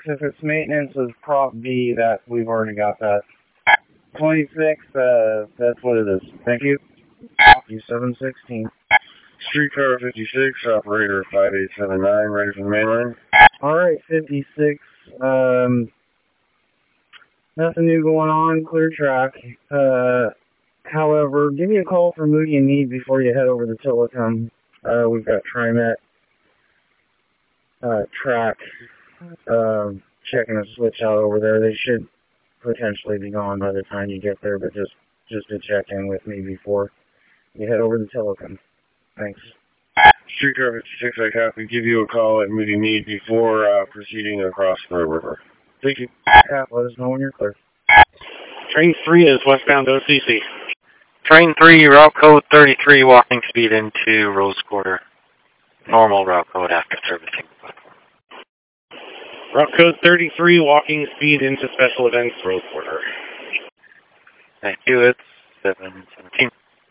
if it's maintenance of Prop B, that we've already got that. 26, that's what it is. Thank you. You 716. Streetcar 56, operator 5879, ready for the main line. Alright, 56. Nothing new going on, clear track. However, give me a call for Moody and Need before you head over to Telecom. We've got TriMet track checking a switch out over there. They should potentially be gone by the time you get there, but just to check in with me before you head over to Telecom. Thanks. Streetcar 56, I copy. Give you a call at Moody Need before proceeding across the river. Thank you. Yeah, let us know when you're clear. Train 3 is westbound OCC. Train 3, route code 33, walking speed into Rose Quarter. Normal route code after servicing. Route code 33, walking speed into Special Events Rose Quarter. Thank you, it's 717.